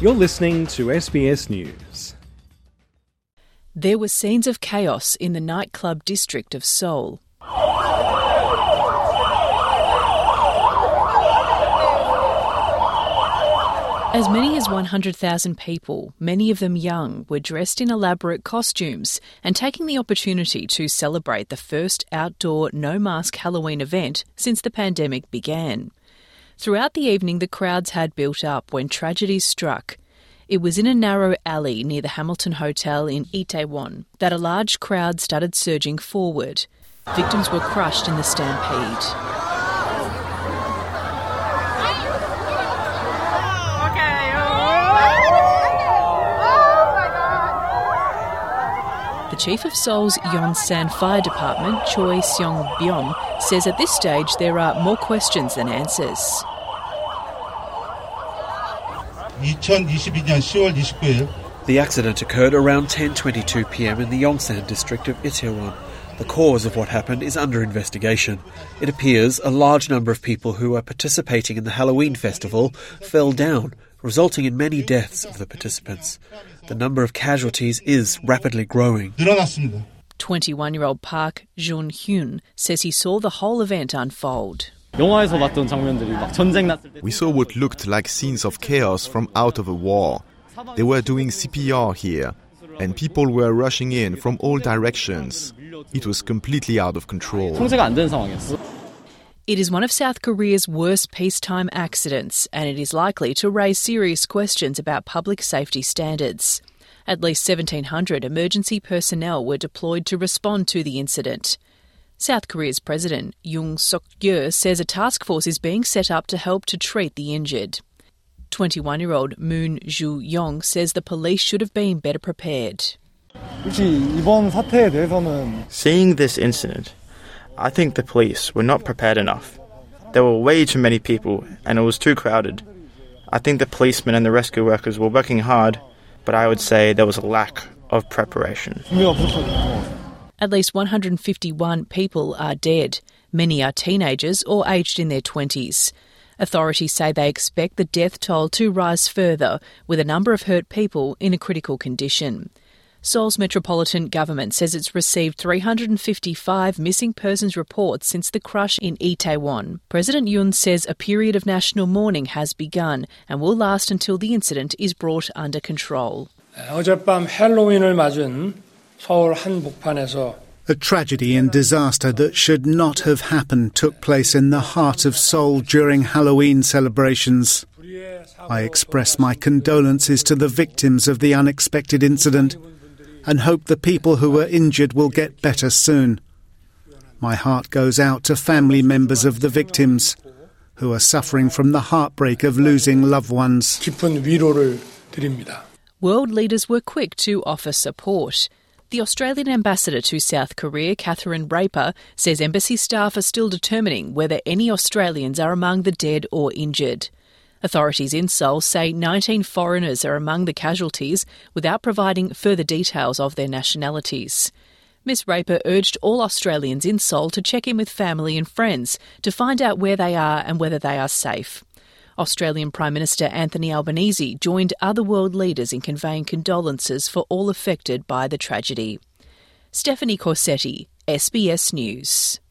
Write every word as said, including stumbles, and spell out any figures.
You're listening to S B S News. There were scenes of chaos in the nightclub district of Seoul. As many as one hundred thousand people, many of them young, were dressed in elaborate costumes and taking the opportunity to celebrate the first outdoor no-mask Halloween event since the pandemic began. Throughout the evening, the crowds had built up when tragedy struck. It was in a narrow alley near the Hamilton Hotel in Itaewon that a large crowd started surging forward. Victims were crushed in the stampede. The chief of Seoul's Yongsan Fire Department, Choi Seong-byom, says at this stage there are more questions than answers. The accident occurred around ten twenty-two p m in the Yongsan district of Itaewon. The cause of what happened is under investigation. It appears a large number of people who were participating in the Halloween festival fell down, resulting in many deaths of the participants. The number of casualties is rapidly growing. twenty-one-year-old Park Jun-hyun says he saw the whole event unfold. We saw what looked like scenes of chaos from out of a war. They were doing C P R here, and people were rushing in from all directions. It was completely out of control. It is one of South Korea's worst peacetime accidents, and it is likely to raise serious questions about public safety standards. At least seventeen hundred emergency personnel were deployed to respond to the incident. South Korea's President Yoon Suk-yeol says a task force is being set up to help to treat the injured. twenty-one-year-old Moon Joo-young says the police should have been better prepared. Seeing this incident, I think the police were not prepared enough. There were way too many people and it was too crowded. I think the policemen and the rescue workers were working hard, but I would say there was a lack of preparation. At least one hundred fifty-one people are dead. Many are teenagers or aged in their twenties. Authorities say they expect the death toll to rise further, with a number of hurt people in a critical condition. Seoul's Metropolitan Government says it's received three hundred fifty-five missing persons reports since the crush in Itaewon. President Yoon says a period of national mourning has begun and will last until the incident is brought under control. 어젯밤 헬로윈을 맞은 서울 한복판에서 A tragedy and disaster that should not have happened took place in the heart of Seoul during Halloween celebrations. I express my condolences to the victims of the unexpected incident and hope the people who were injured will get better soon. My heart goes out to family members of the victims who are suffering from the heartbreak of losing loved ones. 깊은 위로를 드립니다. World leaders were quick to offer support. The Australian ambassador to South Korea, Catherine Raper, says embassy staff are still determining whether any Australians are among the dead or injured. Authorities in Seoul say nineteen foreigners are among the casualties without providing further details of their nationalities. Miz Raper urged all Australians in Seoul to check in with family and friends to find out where they are and whether they are safe. Australian Prime Minister Anthony Albanese joined other world leaders in conveying condolences for all affected by the tragedy. Stephanie Corsetti, S B S News.